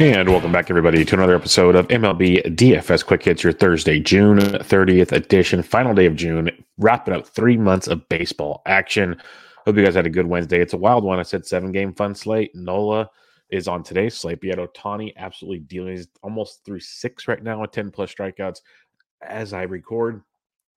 And welcome back, everybody, to another episode of MLB DFS Quick Hits, your Thursday, June 30th edition, final day of June, wrapping up 3 months of baseball action. Hope you guys had a good Wednesday. It's a wild one. I said 7-game fun slate. Nola is on today's slate. But yet Ohtani absolutely dealing. He's almost through 6 right now with 10-plus strikeouts as I record.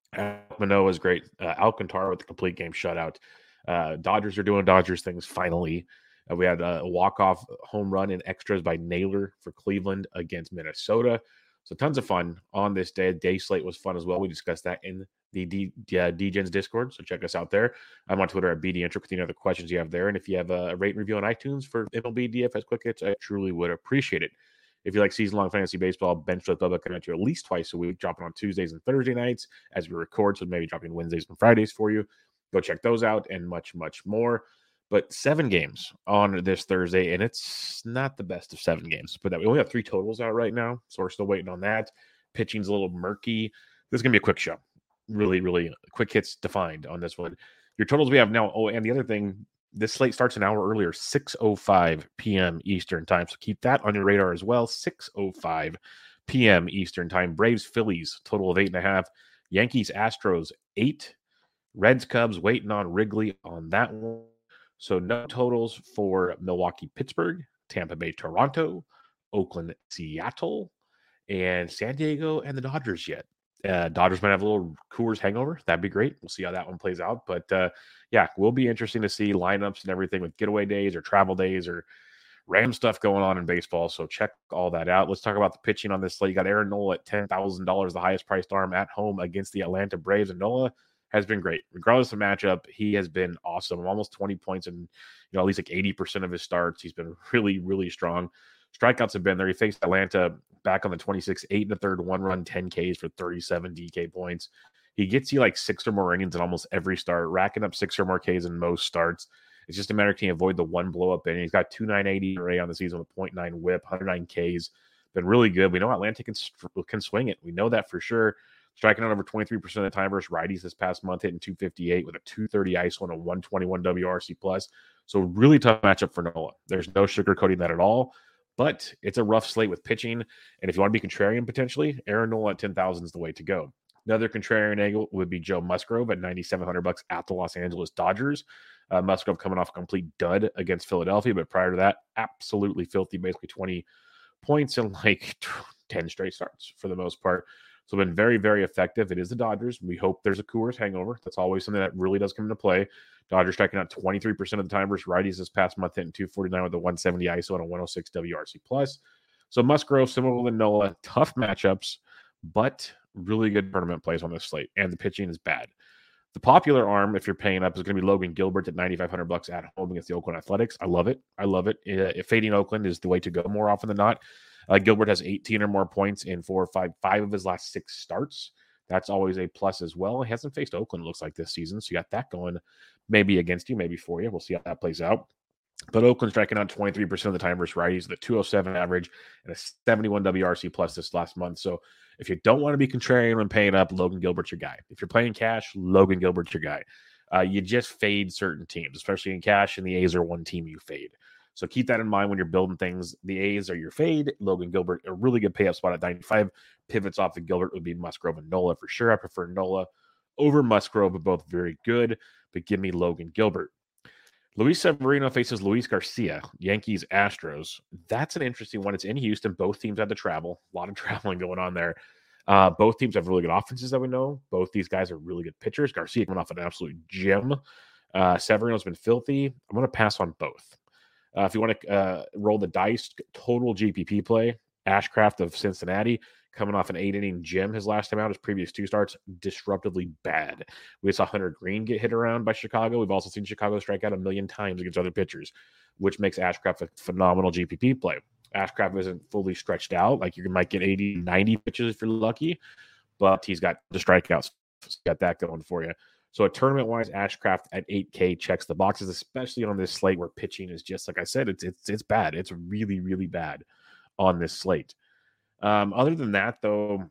Manoah is great. Alcantara with the complete game shutout. Dodgers are doing Dodgers things finally. We had a walk-off home run in extras by Naylor for Cleveland against Minnesota. So tons of fun on this day. Day slate was fun as well. We discussed that in the DGens Discord, so check us out there. I'm on Twitter at BDintric with any other questions you have there. And if you have a rate and review on iTunes for MLB DFS Quick Hits, I truly would appreciate it. If you like season-long fantasy baseball, Bench with Bubba coming at you at least twice a week, dropping on Tuesdays and Thursday nights as we record, so maybe dropping Wednesdays and Fridays for you. Go check those out and much, much more. But 7 games on this Thursday, and it's not the best of 7 games. But we only have 3 totals out right now, so we're still waiting on that. Pitching's a little murky. This is going to be a quick show. Really, really quick hits defined on this one. Your totals we have now. Oh, and the other thing, this slate starts an hour earlier, 6:05 p.m. Eastern time. So keep that on your radar as well. 6:05 p.m. Eastern time. Braves, Phillies, total of 8.5. Yankees, Astros, 8. Reds, Cubs, waiting on Wrigley on that one. So no totals for Milwaukee, Pittsburgh, Tampa Bay, Toronto, Oakland, Seattle, and San Diego and the Dodgers yet. Dodgers might have a little Coors hangover. That'd be great. We'll see how that one plays out. But yeah, will be interesting to see lineups and everything with getaway days or travel days or random stuff going on in baseball. So check all that out. Let's talk about the pitching on this slate. You got Aaron Nola at $10,000, the highest priced arm at home against the Atlanta Braves. And Nola has been great. Regardless of matchup, he has been awesome. Almost 20 points in, at least like 80% of his starts. He's been really, really strong. Strikeouts have been there. He faced Atlanta back on the 26th, 8 1/3, 1-run, 10 Ks for 37 DK points. He gets you like 6 or more innings in almost every start, racking up 6 or more Ks in most starts. It's just a matter of can he avoid the one blow-up inning. He's got 2.98 ERA on the season with 0.9 whip, 109 Ks. Been really good. We know Atlanta can swing it. We know that for sure. Striking out over 23% of the time versus righties this past month, hitting 258 with a 230 ISO and a 121 WRC plus. So really tough matchup for Nola. There's no sugarcoating that at all, but it's a rough slate with pitching. And if you want to be contrarian potentially, Aaron Nola at 10,000 is the way to go. Another contrarian angle would be Joe Musgrove at $9,700 at the Los Angeles Dodgers. Musgrove coming off a complete dud against Philadelphia, but prior to that, absolutely filthy, basically 20 points in like 10 straight starts for the most part. So been very, very effective. It is the Dodgers. We hope there's a Coors hangover. That's always something that really does come into play. Dodgers striking out 23% of the time versus righties this past month, hitting 249 with a 170 ISO and a 106 WRC plus. So Musgrove, similar to Nola, tough matchups, but really good tournament plays on this slate. And the pitching is bad. The popular arm, if you're paying up, is going to be Logan Gilbert at $9,500 at home against the Oakland Athletics. I love it. I love it. Fading Oakland is the way to go more often than not. Gilbert has 18 or more points in 5 of his last 6 starts. That's always a plus as well. He hasn't faced Oakland, looks like, this season. So you got that going maybe against you, maybe for you. We'll see how that plays out. But Oakland striking out 23% of the time versus righties, the 207 average, and a 71 WRC plus this last month. So if you don't want to be contrarian when paying up, Logan Gilbert's your guy. If you're playing cash, Logan Gilbert's your guy. You just fade certain teams, especially in cash, and the A's are one team you fade. So keep that in mind when you're building things. The A's are your fade. Logan Gilbert, a really good pay-up spot at 95. Pivots off of Gilbert would be Musgrove and Nola for sure. I prefer Nola over Musgrove, but both very good. But give me Logan Gilbert. Luis Severino faces Luis Garcia, Yankees, Astros. That's an interesting one. It's in Houston. Both teams had to travel. A lot of traveling going on there. Both teams have really good offenses that we know. Both these guys are really good pitchers. Garcia coming off an absolute gem. Severino's been filthy. I'm going to pass on both. If you want to roll the dice, total GPP play, Ashcraft of Cincinnati, coming off an 8-inning gem his last time out. His previous 2 starts, disruptively bad. We saw Hunter Green get hit around by Chicago. We've also seen Chicago strike out 1,000,000 times against other pitchers, which makes Ashcraft a phenomenal GPP play. Ashcraft isn't fully stretched out. Like you might get 80, 90 pitches if you're lucky, but he's got the strikeouts. Got that going for you. So a tournament-wise, Ashcraft at 8K checks the boxes, especially on this slate where pitching is just, like I said, it's bad. It's really, really bad on this slate. Other than that, though,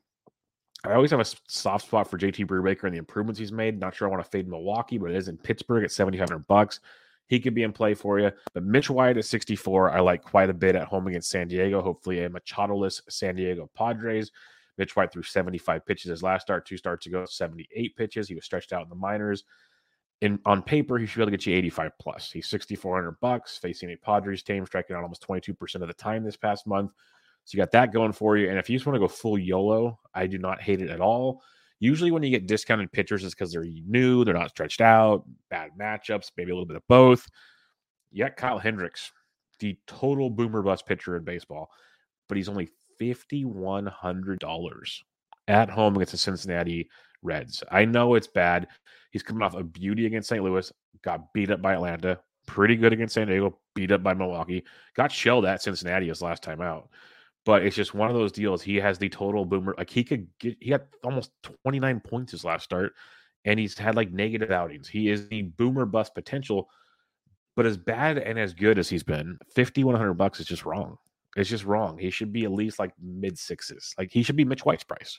I always have a soft spot for JT Brubaker and the improvements he's made. Not sure I want to fade Milwaukee, but it is in Pittsburgh at $7,500. he could be in play for you. But Mitch White at 64, I like quite a bit at home against San Diego. Hopefully a Machado-less San Diego Padres. Mitch White threw 75 pitches his last start. 2 starts ago, 78 pitches. He was stretched out in the minors. On paper, he should be able to get you 85 plus. He's $6,400 facing a Padres team, striking out almost 22% of the time this past month. So you got that going for you. And if you just want to go full YOLO, I do not hate it at all. Usually when you get discounted pitchers, it's because they're new, they're not stretched out, bad matchups, maybe a little bit of both. You got Kyle Hendricks, the total boomer bust pitcher in baseball, but he's only $5,100 at home against the Cincinnati Reds. I know it's bad. He's coming off a beauty against St. Louis, got beat up by Atlanta, pretty good against San Diego, beat up by Milwaukee, got shelled at Cincinnati his last time out. But it's just one of those deals. He has the total boomer. Like he got almost 29 points his last start, and he's had like negative outings. He is the boomer bust potential, but as bad and as good as he's been, $5,100 is just wrong. It's just wrong. He should be at least like mid sixes. Like he should be Mitch White's price.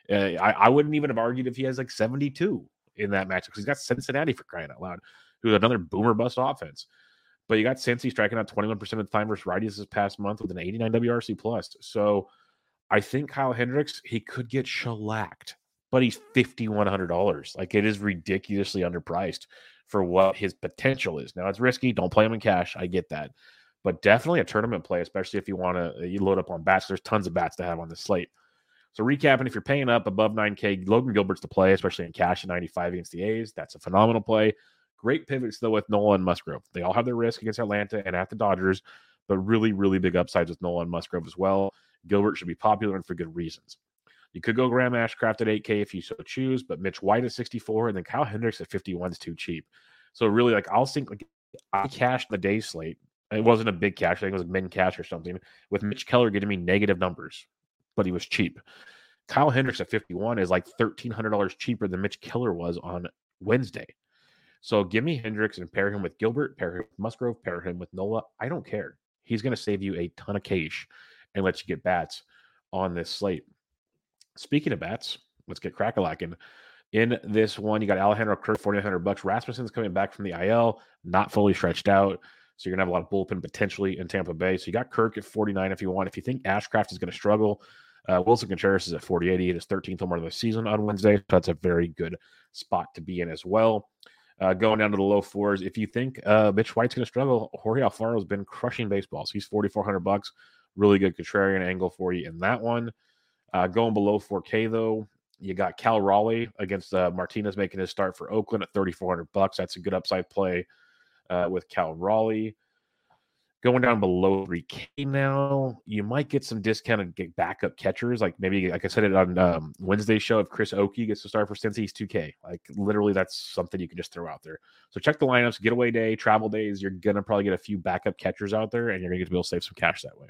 I wouldn't even have argued if he has like 72 in that match because he's got Cincinnati for crying out loud, who's another boomer bust offense. But you got Cincy striking out 21% of the time versus righties this past month with an 89 WRC plus. So I think Kyle Hendricks, he could get shellacked, but he's $5,100. Like it is ridiculously underpriced for what his potential is. Now it's risky. Don't play him in cash. I get that. But definitely a tournament play, especially if you want to you load up on bats. There's tons of bats to have on the slate. So recapping, if you're paying up above 9K, Logan Gilbert's the play, especially in cash at 95 against the A's. That's a phenomenal play. Great pivots, though, with Nola and Musgrove. They all have their risk against Atlanta and at the Dodgers, but really, really big upsides with Nola and Musgrove as well. Gilbert should be popular and for good reasons. You could go Graham Ashcraft at 8K if you so choose, but Mitch White at 64 and then Kyle Hendricks at 51 is too cheap. So really, like I'll think like I cashed the day slate. It wasn't a big cash. I think it was min cash or something with Mitch Keller getting me negative numbers, but he was cheap. Kyle Hendricks at 51 is like $1,300 cheaper than Mitch Keller was on Wednesday. So give me Hendricks and pair him with Gilbert, pair him with Musgrove, pair him with Nola. I don't care. He's going to save you a ton of cash and let you get bats on this slate. Speaking of bats, let's get crack-a-lacking. In this one, you got Alejandro Kirk, $4,900. Rasmussen's coming back from the IL, not fully stretched out. So you're going to have a lot of bullpen potentially in Tampa Bay. So you got Kirk at 49 if you want. If you think Ashcraft is going to struggle, Wilson Contreras is at 48. He hit his 13th home run of the season on Wednesday. So that's a very good spot to be in as well. Going down to the low fours, if you think Mitch White's going to struggle, Jorge Alfaro has been crushing baseballs. He's $4,400. Really good contrarian angle for you in that one. Going below 4K, though, you got Cal Raleigh against Martinez making his start for Oakland at $3,400. That's a good upside play with Cal Raleigh. Going down below 3K now, you might get some discounted backup catchers. Like maybe, like I said it on Wednesday's show, if Chris Oakey gets to start for Cincy, he's 2K. Like literally, that's something you can just throw out there. So check the lineups, getaway day, travel days. You're going to probably get a few backup catchers out there, and you're going to get to be able to save some cash that way.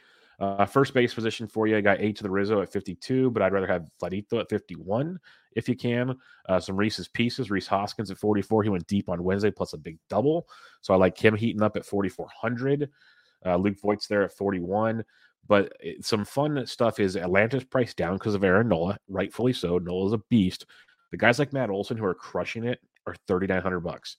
First base position for you, I got H to the Rizzo at 52, but I'd rather have Vladito at 51 if you can. Some Reese's Pieces, Rhys Hoskins at 44. He went deep on Wednesday, plus a big double. So I like him heating up at 4,400. Luke Voigt's there at 41. But some fun stuff is Atlanta's priced down because of Aaron Nola, rightfully so. Nola's a beast. The guys like Matt Olson who are crushing it are $3,900.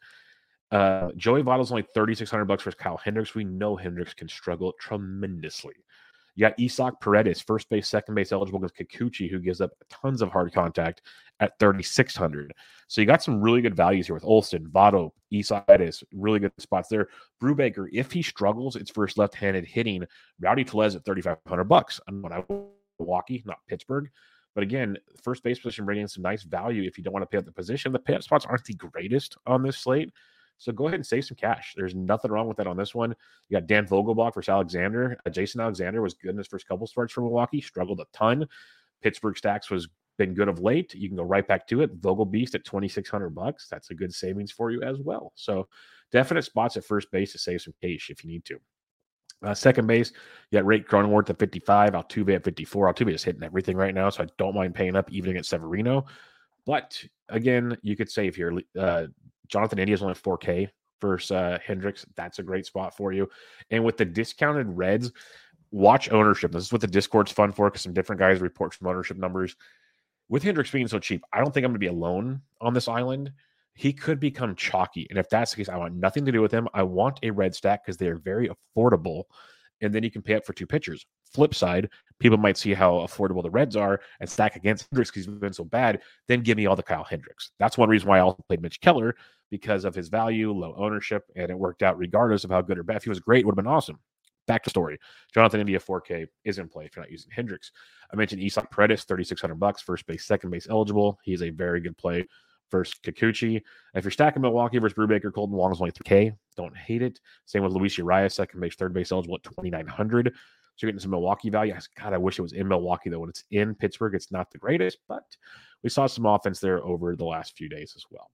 Joey Votto's only $3,600 for Kyle Hendricks. We know Hendricks can struggle tremendously. You got Isaac Paredes, first base, second base eligible against Kikuchi, who gives up tons of hard contact at $3,600. So you got some really good values here with Olson, Votto, Isaac Paredes, really good spots there. Brubaker, if he struggles, it's first left-handed hitting. Rowdy Tellez at $3,500. I'm going to Milwaukee, not Pittsburgh. But again, first base position bringing some nice value if you don't want to pay up the position. The pay-up spots aren't the greatest on this slate. So go ahead and save some cash. There's nothing wrong with that on this one. You got Dan Vogelbach versus Alexander. Jason Alexander was good in his first couple starts for Milwaukee, struggled a ton. Pittsburgh Stacks was been good of late. You can go right back to it. Vogelbeast at $2,600. That's a good savings for you as well. So definite spots at first base to save some cash if you need to. Second base, you got Ray Cronenworth at 55, Altuve at 54. Altuve is hitting everything right now, so I don't mind paying up even against Severino. But again, you could save here. Jonathan India is only 4K versus Hendricks. That's a great spot for you. And with the discounted Reds, watch ownership. This is what the Discord's fun for because some different guys report some ownership numbers. With Hendricks being so cheap, I don't think I'm going to be alone on this island. he could become chalky. And if that's the case, I want nothing to do with him. I want a red stack because they are very affordable. And then you can pay up for 2 pitchers. Flip side, people might see how affordable the Reds are and stack against Hendricks because he's been so bad. Then give me all the Kyle Hendricks. That's one reason why I also played Mitch Keller, because of his value, low ownership, and it worked out regardless of how good or bad. If he was great, it would have been awesome. Back to story. Jonathan India 4K is in play if you're not using Hendricks. I mentioned Isan Paredes, $3,600, first base, second base eligible. He's a very good play versus Kikuchi. If you're stacking Milwaukee versus Brubaker, Colton Wong is only 3K. Don't hate it. Same with Luis Urias, second base, third base eligible at 2,900. So you're getting some Milwaukee value. God, I wish it was in Milwaukee, though. When it's in Pittsburgh, it's not the greatest, but we saw some offense there over the last few days as well.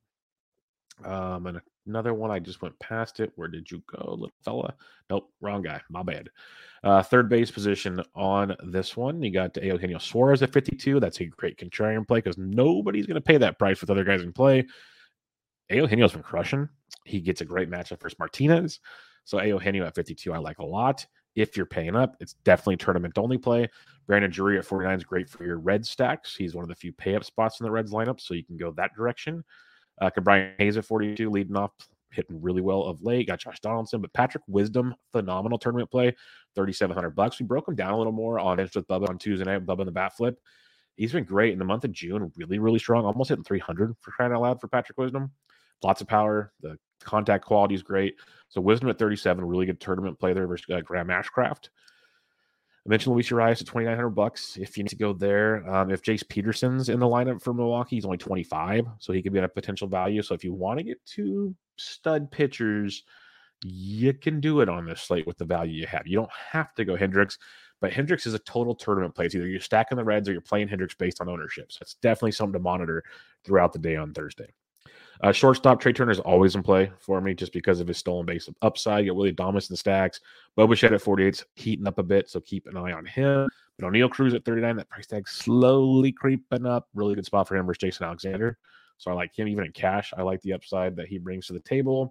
And another one, I just went past it. Where did you go, little fella? Nope, wrong guy. My bad. Third base position on this one. You got Eugenio Suarez at 52. That's a great contrarian play because nobody's going to pay that price with other guys in play. Eugenio's been crushing. He gets a great matchup versus Martinez. So Eugenio at 52, I like a lot. If you're paying up, it's definitely tournament-only play. Brandon Drury at 49 is great for your Red stacks. He's one of the few pay-up spots in the Reds lineup, so you can go that direction. Brian Hayes at 42, leading off, hitting really well of late. Got Josh Donaldson, but Patrick Wisdom, phenomenal tournament play, $3,700. We broke him down a little more on Bench with Bubba on Tuesday night, Bubba in the bat flip. He's been great in the month of June, really, really strong, almost hitting 300 for crying out loud for Patrick Wisdom. Lots of power. The contact quality is great. So Wisdom at 37, really good tournament play there versus Graham Ashcraft. I mentioned Luis Urias at $2,900 if you need to go there. If Jace Peterson's in the lineup for Milwaukee, he's only 25, so he could be at a potential value. So if you want to get 2 stud pitchers, you can do it on this slate with the value you have. You don't have to go Hendricks, but Hendricks is a total tournament play. It's either you're stacking the Reds or you're playing Hendricks based on ownership. So it's definitely something to monitor throughout the day on Thursday. Shortstop, Trey Turner is always in play for me just because of his stolen base upside. You got Willie Adames in the stacks. Bo Bichette at 48 is heating up a bit, so keep an eye on him. But O'Neal Cruz at 39, that price tag slowly creeping up. Really good spot for him versus Jason Alexander. So I like him even in cash. I like the upside that he brings to the table.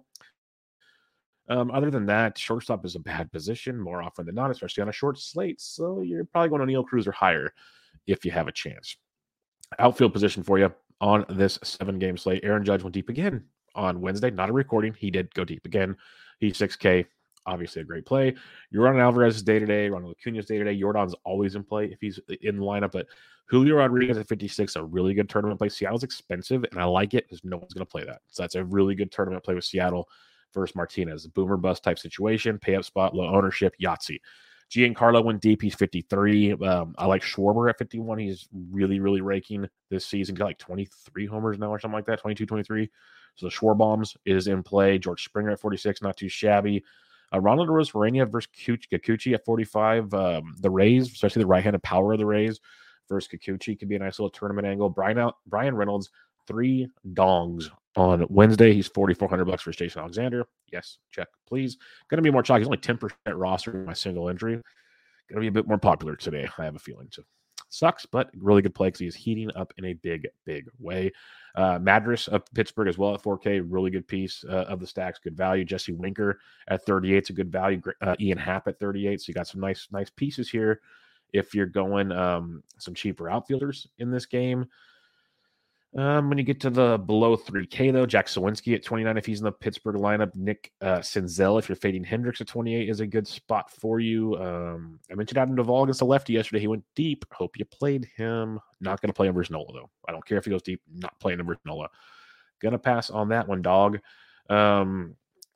Other than that, shortstop is a bad position more often than not, especially on a short slate. So you're probably going O'Neal Cruz or higher if you have a chance. Outfield position for you on this 7-game slate. Aaron Judge went deep again on Wednesday. Not a recording. He did go deep again. He's 6K. Obviously a great play. Yordan Alvarez is day-to-day. Ronald Acuña is day-to-day. Yordan's always in play if he's in the lineup. But Julio Rodriguez at 56, a really good tournament play. Seattle's expensive, and I like it because no one's going to play that. So that's a really good tournament play with Seattle versus Martinez. A boomer bust type situation. Pay-up spot, low ownership, Yahtzee. Giancarlo went deep. He's 53. I like Schwarber at 51. He's really, really raking this season. Got like 23 homers now or something like that, 22, 23. So the Schwarbombs is in play. George Springer at 46, not too shabby. Ronald Arozarena versus Kikuchi at 45. The Rays, especially the right-handed power of the Rays versus Kikuchi, could be a nice little tournament angle. Brian Reynolds, 3 dongs on Wednesday. He's $4,400 versus Jason Alexander. Yes, check, please. Going to be more chalky. He's only 10% roster in my single entry. Going to be a bit more popular today, I have a feeling. So sucks, but really good play because he's heating up in a big, big way. Madras of Pittsburgh as well at 4K. Really good piece of the stacks. Good value. Jesse Winker at 38 is a good value. Ian Happ at 38. So you got some nice pieces here if you're going some cheaper outfielders in this game. When you get to the below 3K, though, Jack Sawinski at 29 if he's in the Pittsburgh lineup. Nick Senzel, if you're fading Hendricks at 28, is a good spot for you. I mentioned Adam Duvall against the lefty yesterday. He went deep. Hope you played him. Not going to play him versus Nola, though. I don't care if he goes deep. Not playing him versus Nola. Going to pass on that one, dog. Other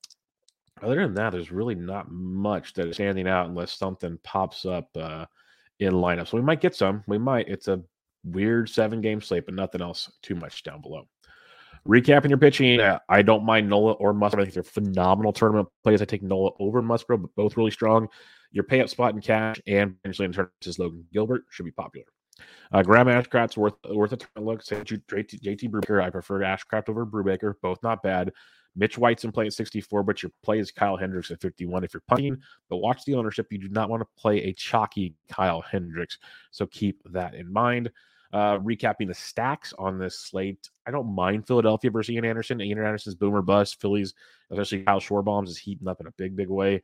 than that, there's really not much that is standing out unless something pops up in lineup. So we might get some. We might. It's a weird 7-game slate, but nothing else too much down below. Recapping your pitching, I don't mind Nola or Musgrove. I think they're phenomenal tournament plays. I take Nola over Musgrove, but both really strong. Your pay-up spot in cash and potentially in tournaments is Logan Gilbert should be popular. Graham Ashcraft's worth a tournament look. Say JT Brubaker. I prefer Ashcraft over Brubaker. Both not bad. Mitch White's in play at 64, but your play is Kyle Hendricks at 51 if you're punting. But watch the ownership. You do not want to play a chalky Kyle Hendricks, so keep that in mind. Recapping the stacks on this slate, I don't mind Philadelphia versus Ian Anderson. Ian Anderson's boomer bust. Phillies, especially Kyle Schwarbombs, is heating up in a big, big way.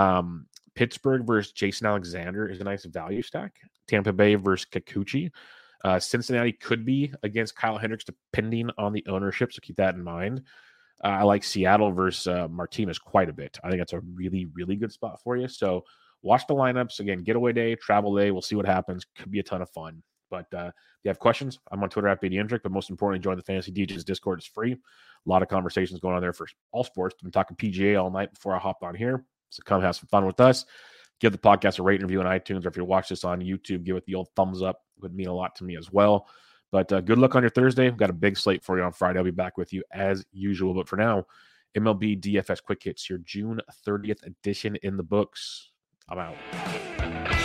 Pittsburgh versus Jason Alexander is a nice value stack. Tampa Bay versus Kikuchi. Cincinnati could be against Kyle Hendricks, depending on the ownership, so keep that in mind. I like Seattle versus Martinez quite a bit. I think that's a really, really good spot for you. So watch the lineups. Again, getaway day, travel day. We'll see what happens. Could be a ton of fun. But if you have questions, I'm on Twitter at BDendrick. But most importantly, join the Fantasy DJs Discord. It's free. A lot of conversations going on there for all sports. I've been talking PGA all night before I hopped on here. So come have some fun with us. Give the podcast a rate and review on iTunes, or if you watch this on YouTube, give it the old thumbs up. It would mean a lot to me as well. But good luck on your Thursday. We've got a big slate for you on Friday. I'll be back with you as usual. But for now, MLB DFS Quick Hits, your June 30th edition in the books. I'm out.